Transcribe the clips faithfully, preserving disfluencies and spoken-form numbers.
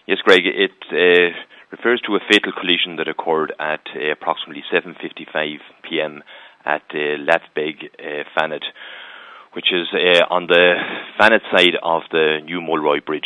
Yes, Greg, it uh, refers to a fatal collision that occurred at uh, approximately seven fifty-five p.m. at uh, Lathbeg, uh, Fanet, which is uh, on the Fanet side of the New Mulroy Bridge.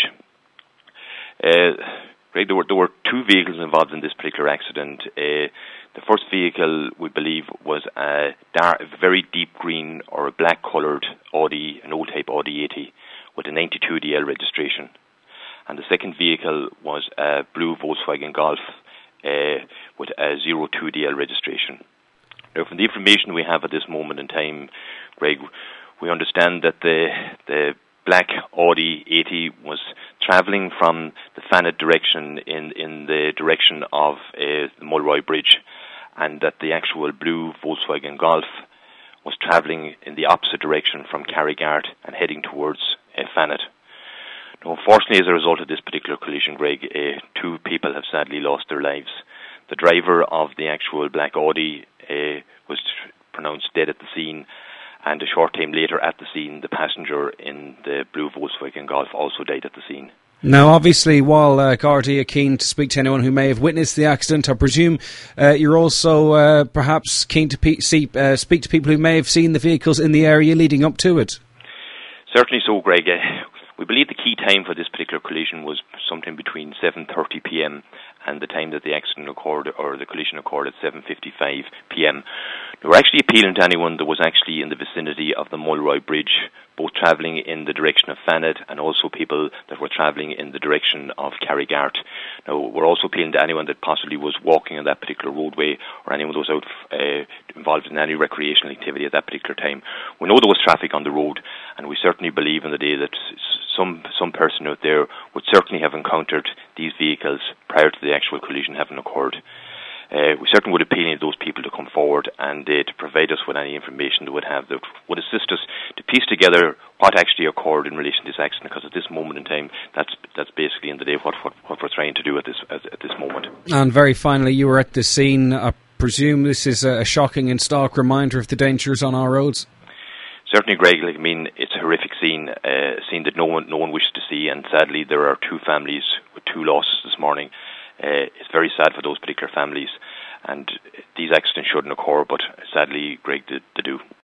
Uh, Greg, there were, there were two vehicles involved in this particular accident. Uh, the first vehicle, we believe, was a, dark, a very deep green or a black-coloured Audi, an old-type Audi eighty with a ninety-two D L registration. And the second vehicle was a blue Volkswagen Golf uh, with a zero two D L registration. Now, from the information we have at this moment in time, Greg, we understand that the the black Audi eighty was travelling from the Fanet direction in, in the direction of uh, the Mulroy Bridge, and that the actual blue Volkswagen Golf was travelling in the opposite direction from Carrigart and heading towards uh, Fanet. Now, unfortunately, as a result of this particular collision, Greg, uh, two people have sadly lost their lives. The driver of the actual black Audi uh, was pronounced dead at the scene, and a short time later at the scene, the passenger in the blue Volkswagen Golf also died at the scene. Now, obviously, while uh, Gardaí are keen to speak to anyone who may have witnessed the accident, I presume uh, you're also uh, perhaps keen to pe- see, uh, speak to people who may have seen the vehicles in the area leading up to it. Certainly so, Greg. Uh, we believe the key time for this particular collision was sometime between seven thirty p.m. and the time that the accident occurred, or the collision occurred, at seven fifty-five p.m. We were actually appealing to anyone that was actually in the vicinity of the Mulroy Bridge, both travelling in the direction of Fanet and also people that were travelling in the direction of Carrigart. Now, we're also appealing to anyone that possibly was walking on that particular roadway, or anyone that was out uh, involved in any recreational activity at that particular time. We know there was traffic on the road, and we certainly believe in the day that some some person out there would certainly have encountered these vehicles prior to the actual collision having occurred. Uh, we certainly would appeal to those people to come forward and uh, to provide us with any information they would have that would assist us to piece together what actually occurred in relation to this accident, because at this moment in time, that's that's basically in the day what, what, what we're trying to do at this at, at this moment. And very finally, you were at the scene. I presume this is a shocking and stark reminder of the dangers on our roads. Certainly, Greg. Like, I mean, it's a horrific scene, uh, a scene that no one no one wishes to see, and sadly, there are two families with two losses this morning. Uh, it's very sad for those particular families, and these accidents shouldn't occur, but sadly, Greg, they, they do.